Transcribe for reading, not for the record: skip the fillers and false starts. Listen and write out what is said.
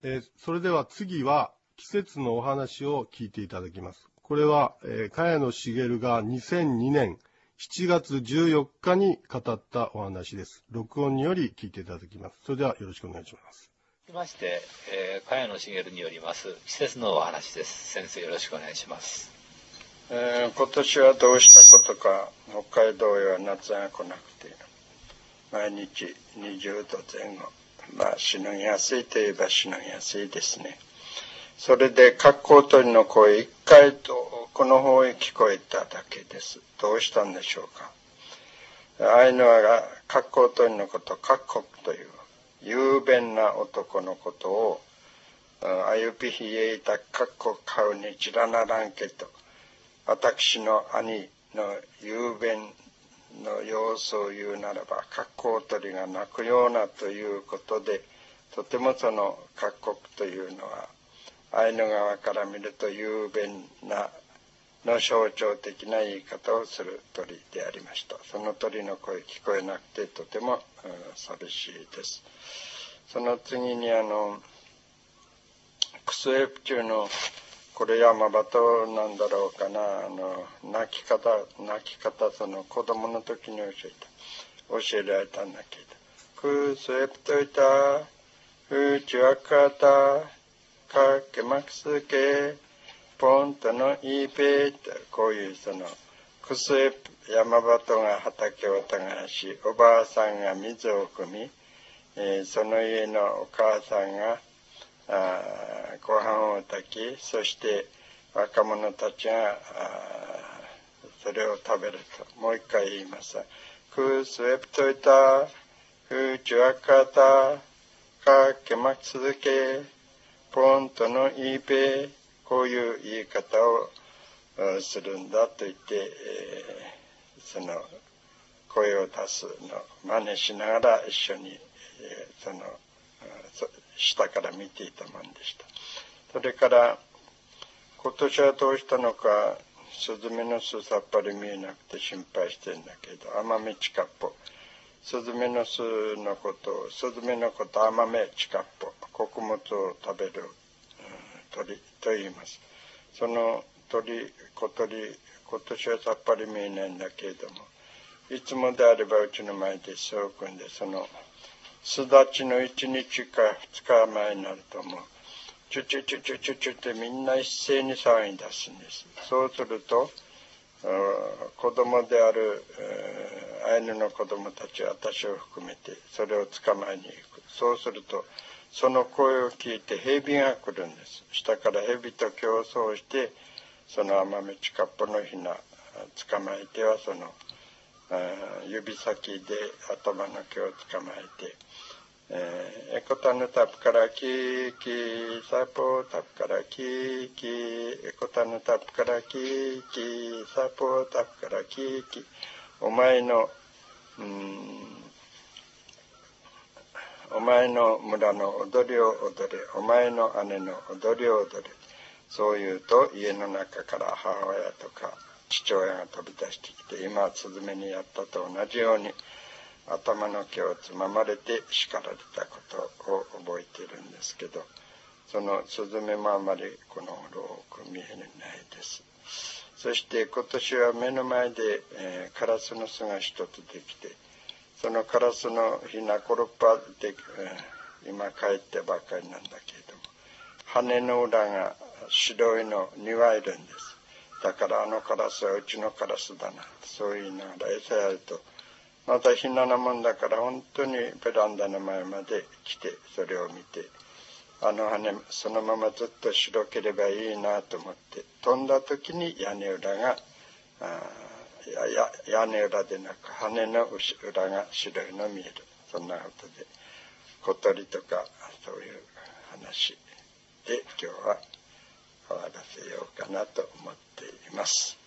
それでは次は季節のお話を聞いていただきます。これは、茅野茂が2002年7月14日に語ったお話です。録音により聞いていただきます。それではよろしくお願いします。 続きまして、茅野茂によります季節のお話です。先生よろしくお願いします。 今年はどうしたことか、北海道へは夏が来なくて、毎日20度前後。しのぎやすいといえばしのぎやすいですね。それで格好取りの声一回とこの方へ聞こえただけです。どうしたんでしょうか。アイヌアが格好取りのこと、格好という雄弁な男のことを、あゆぴひえいた格好買うにちらならんけと、私の兄の雄弁の様子を言うならば、格好取りが泣くようなということで、とてもその格好というのは、アイヌ側から見ると雄弁なの象徴的な言い方をする鳥でありました。その鳥の声聞こえなくてとても、寂しいです。その次にクスエプ中のこれ山鳩なんだろうかな、泣き方その子供の時に教えられたんだけど、クスエプトイタフチワカタカケマクスケポンとのイーペーと、こういうそのクスエプ山鳩が畑を耕し、おばあさんが水を汲み、その家のお母さんがご飯を炊き、そして若者たちがそれを食べると。もう一回言います。クスエプトイタフチワカタカケマクスケポンとのイーペ、こういう言い方をするんだと言って、その声を出すのを真似しながら一緒に、下から見ていたもんでした。それから今年はどうしたのか、スズメの巣さっぱり見えなくて心配してるんだけど、アマメチカッポ、スズメの巣のことを、スズメのことアマメチカッポ、穀物を食べる、鳥と言います。その小鳥、今年はさっぱり見えないんだけれども、いつもであればうちの前で巣を組んで、その巣立ちの1日か2日前になるともうチュチュチュチュチュチュってみんな一斉に騒ぎ出すんです。そうすると子供であるアイヌの子供たち、私を含めてそれを捕まえに行く。そうするとその声を聞いて蛇が来るんです。下から蛇と競争して、そのアマメチカッポのヒナ捕まえては、その指先で頭の毛を捕まえて、エコタヌタプからキーキーサポタプからキーキー、エコタヌタプからキーキーサポタプからキーキー、お前の村の踊りを踊れ、お前の姉の踊りを踊れ。そう言うと家の中から母親とか父親が飛び出してきて、今スズメにやったと同じように頭の毛をつままれて叱られたことを覚えているんですけど、そのスズメもあまりこの頃多く見えないです。そして今年は目の前で、カラスの巣が一つできて、そのカラスのヒナコロッパで、今帰ってばかりなんだけれども、羽の裏が白いの2羽いるんです。だからあのカラスはうちのカラスだな、そう言いながら餌やると、またひななもんだから本当にベランダの前まで来て、それを見て、あの羽そのままずっと白ければいいなと思って飛んだ時に屋根裏が屋根裏でなく羽の裏が白いの見える。そんなことで小鳥とかそういう話で今日は終わらせようかなと思っています。